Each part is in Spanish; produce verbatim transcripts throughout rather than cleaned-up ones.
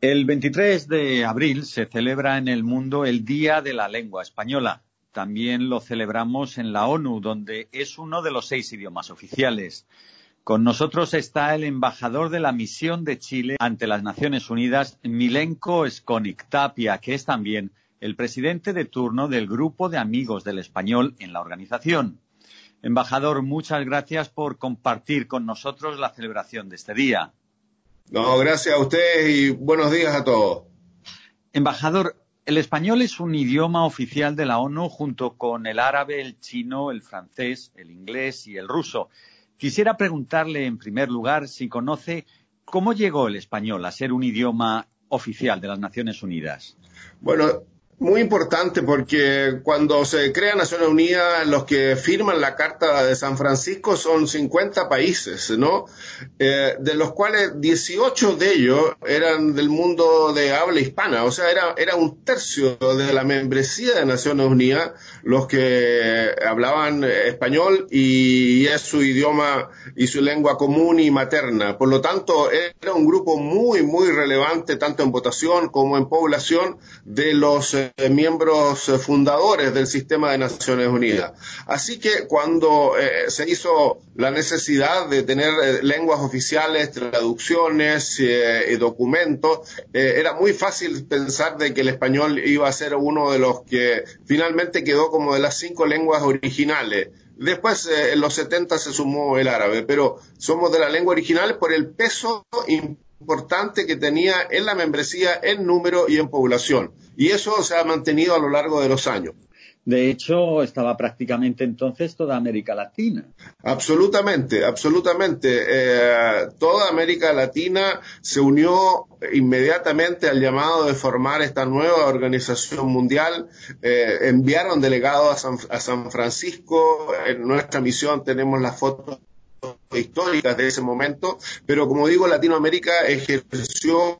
El veintitrés de abril se celebra en el mundo el Día de la Lengua Española. También lo celebramos en la ONU, donde es uno de los seis idiomas oficiales. Con nosotros está el embajador de la misión de Chile ante las Naciones Unidas, Milenko Škonik Tapia, que es también el presidente de turno del Grupo de Amigos del Español en la organización. Embajador, muchas gracias por compartir con nosotros la celebración de este día. No, gracias a ustedes y buenos días a todos. Embajador, el español es un idioma oficial de la ONU junto con el árabe, el chino, el francés, el inglés y el ruso. Quisiera preguntarle, en primer lugar, si conoce cómo llegó el español a ser un idioma oficial de las Naciones Unidas. Bueno, muy importante porque cuando se crea Naciones Unidas, los que firman la Carta de San Francisco son cincuenta países, ¿no? Eh, de los cuales dieciocho de ellos eran del mundo de habla hispana, o sea, era, era un tercio de la membresía de Naciones Unidas los que hablaban español y es su idioma y su lengua común y materna. Por lo tanto, era un grupo muy, muy relevante, tanto en votación como en población, de los eh, miembros fundadores del sistema de Naciones Unidas. Así que cuando eh, se hizo la necesidad de tener eh, lenguas oficiales, traducciones eh, y documentos, eh, era muy fácil pensar de que el español iba a ser uno de los que finalmente quedó como de las cinco lenguas originales. Después, eh, en los setenta se sumó el árabe, pero somos de la lengua original por el peso importante que tenía en la membresía, en número y en población. Y eso se ha mantenido a lo largo de los años. De hecho, estaba prácticamente entonces toda América Latina. Absolutamente, absolutamente. Eh, toda América Latina se unió inmediatamente al llamado de formar esta nueva organización mundial. Eh, enviaron delegados a San, a San Francisco. En nuestra misión tenemos las fotos históricas de ese momento, pero como digo, Latinoamérica ejerció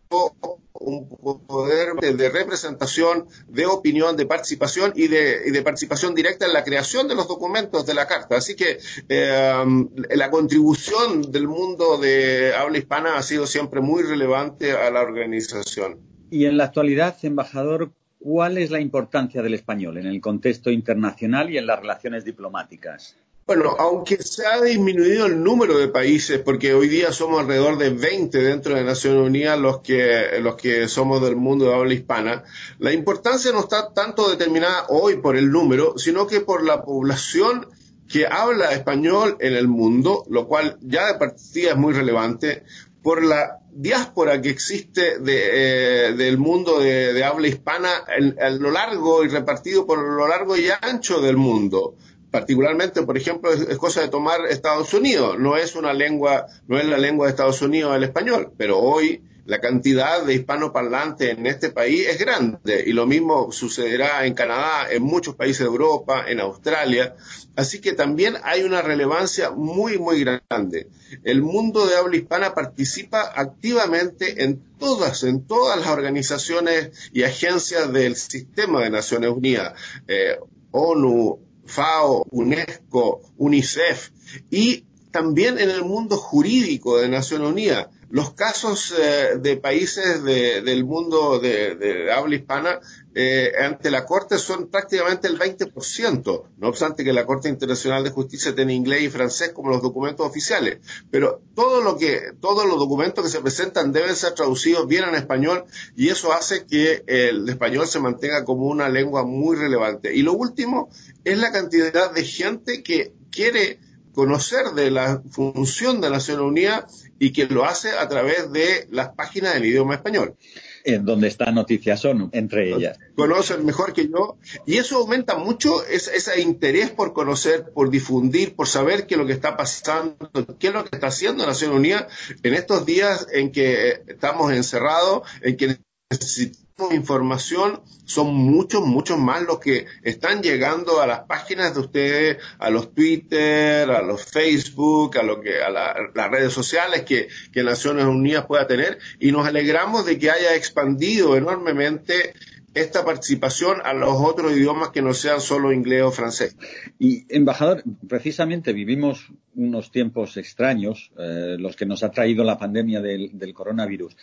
un poder de representación, de opinión, de participación y de, y de participación directa en la creación de los documentos de la Carta. Así que eh, la contribución del mundo de habla hispana ha sido siempre muy relevante a la organización. Y en la actualidad, embajador, ¿cuál es la importancia del español en el contexto internacional y en las relaciones diplomáticas? Bueno, aunque se ha disminuido el número de países, porque hoy día somos alrededor de veinte dentro de Naciones Unidas los que, los que somos del mundo de habla hispana, la importancia no está tanto determinada hoy por el número, sino que por la población que habla español en el mundo, lo cual ya de partida es muy relevante, por la diáspora que existe de, eh, del mundo de, de habla hispana en, a lo largo y repartido por lo largo y ancho del mundo. Particularmente, por ejemplo, es, es cosa de tomar Estados Unidos. No es una lengua, no es la lengua de Estados Unidos el español, pero hoy la cantidad de hispanoparlantes en este país es grande y lo mismo sucederá en Canadá, en muchos países de Europa, en Australia. Así que también hay una relevancia muy, muy grande. El mundo de habla hispana participa activamente en todas, en todas las organizaciones y agencias del sistema de Naciones Unidas, eh, ONU, FAO, UNESCO, UNICEF y también en el mundo jurídico de Naciones Unidas. Los casos eh, de países de, del mundo de, de habla hispana eh, ante la Corte son prácticamente el veinte por ciento, no obstante que la Corte Internacional de Justicia tiene inglés y francés como los documentos oficiales, pero todo lo que, todos los documentos que se presentan deben ser traducidos bien en español y eso hace que el español se mantenga como una lengua muy relevante. Y lo último es la cantidad de gente que quiere conocer de la función de Naciones Unidas y que lo hace a través de las páginas del idioma español. En donde está Noticias ONU, entre ellas. Conocen mejor que yo y eso aumenta mucho ese, ese interés por conocer, por difundir, por saber qué es lo que está pasando, qué es lo que está haciendo Naciones Unidas en estos días en que estamos encerrados, en que necesitamos información. Son muchos, muchos más los que están llegando a las páginas de ustedes, a los Twitter, a los Facebook, a lo que a la, las redes sociales que, que Naciones Unidas pueda tener, y nos alegramos de que haya expandido enormemente esta participación a los otros idiomas que no sean solo inglés o francés. Y, embajador, precisamente vivimos unos tiempos extraños, eh, los que nos ha traído la pandemia del, del coronavirus.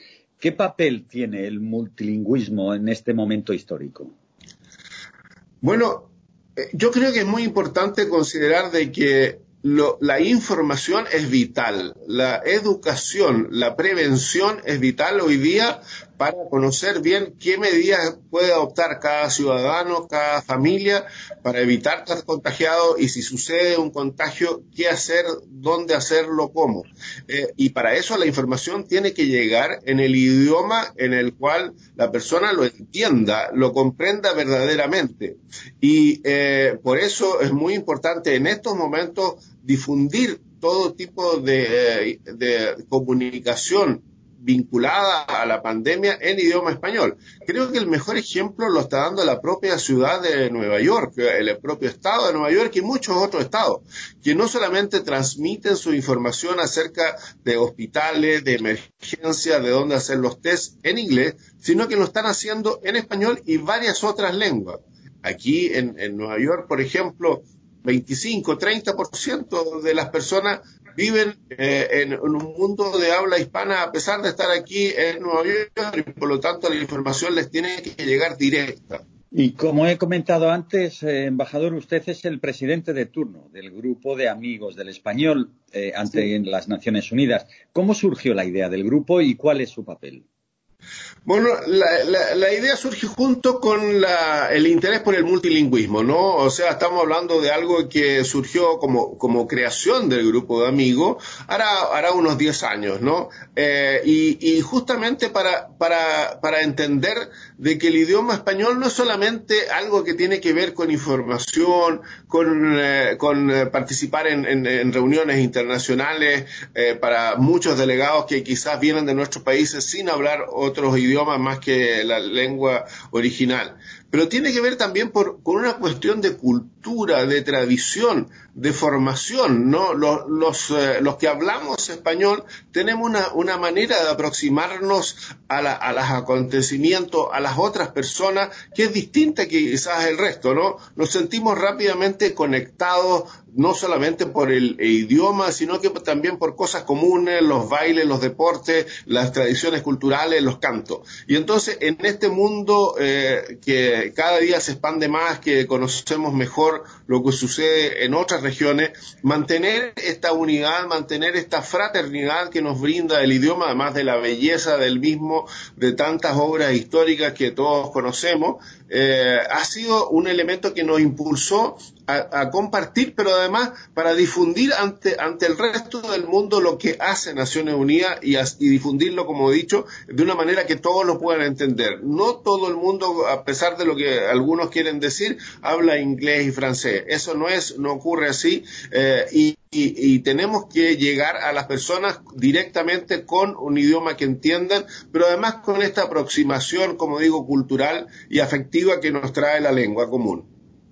¿Qué papel tiene el multilingüismo en este momento histórico? Bueno, eh, yo creo que es muy importante considerar de que lo- la información es vital, la educación, la prevención es vital hoy día para conocer bien qué medidas puede adoptar cada ciudadano, cada familia para evitar estar contagiado y si sucede un contagio, qué hacer, dónde hacerlo, cómo. Eh, y para eso la información tiene que llegar en el idioma en el cual la persona lo entienda, lo comprenda verdaderamente. Y eh, por eso es muy importante en estos momentos difundir todo tipo de, eh, de comunicación vinculada a la pandemia en idioma español. Creo que el mejor ejemplo lo está dando la propia ciudad de Nueva York, el propio estado de Nueva York y muchos otros estados, que no solamente transmiten su información acerca de hospitales, de emergencia, de dónde hacer los test en inglés, sino que lo están haciendo en español y varias otras lenguas. Aquí en, en Nueva York, por ejemplo, veinticinco, treinta por ciento de las personas viven eh, en, en un mundo de habla hispana a pesar de estar aquí en Nueva York y por lo tanto la información les tiene que llegar directa. Y como he comentado antes, eh, embajador, usted es el presidente de turno del Grupo de Amigos del Español eh, ante Sí. las Naciones Unidas. ¿Cómo surgió la idea del grupo y cuál es su papel? Bueno, la, la, la idea surge junto con la, el interés por el multilingüismo, ¿no? O sea, estamos hablando de algo que surgió como, como creación del grupo de amigos hará, hará unos diez años, ¿no? Eh, y, y justamente para, para, para entender de que el idioma español no es solamente algo que tiene que ver con información, con, eh, con eh, participar en, en, en reuniones internacionales eh, para muchos delegados que quizás vienen de nuestros países sin hablar otros idiomas más que la lengua original. Pero tiene que ver también por, con una cuestión de cultura, de tradición, de formación, ¿no? Los, los, eh, los que hablamos español tenemos una, una manera de aproximarnos a, la, a los acontecimientos, a las otras personas, que es distinta que quizás el resto, ¿no? Nos sentimos rápidamente conectados, no solamente por el, el idioma, sino que también por cosas comunes, los bailes, los deportes, las tradiciones culturales, los cantos. Y entonces, en este mundo eh, que cada día se expande más, que conocemos mejor lo que sucede en otras regiones, mantener esta unidad, mantener esta fraternidad que nos brinda el idioma, además de la belleza del mismo, de tantas obras históricas que todos conocemos, eh, ha sido un elemento que nos impulsó a, a compartir, pero además para difundir ante, ante el resto del mundo lo que hace Naciones Unidas y, a, y difundirlo, como he dicho, de una manera que todos lo puedan entender. No todo el mundo, a pesar de lo que algunos quieren decir, habla inglés y francés. Eso no es, no ocurre así, eh, y Y, y tenemos que llegar a las personas directamente con un idioma que entiendan, pero además con esta aproximación, como digo, cultural y afectiva que nos trae la lengua común.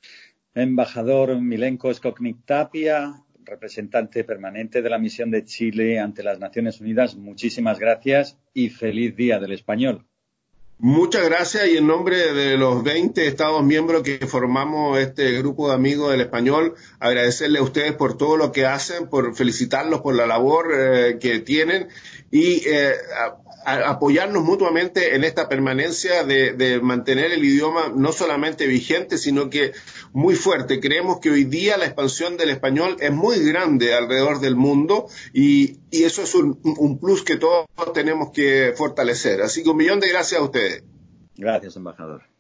Embajador Milenko Skoknik Tapia, representante permanente de la misión de Chile ante las Naciones Unidas, muchísimas gracias y feliz Día del Español. Muchas gracias y en nombre de los veinte Estados miembros que formamos este grupo de amigos del español, agradecerle a ustedes por todo lo que hacen, por felicitarlos por la labor eh, que tienen y eh, a, a apoyarnos mutuamente en esta permanencia de, de mantener el idioma no solamente vigente, sino que muy fuerte. Creemos que hoy día la expansión del español es muy grande alrededor del mundo y, y eso es un, un plus que todos tenemos que fortalecer. Así que un millón de gracias a ustedes. Gracias, embajador.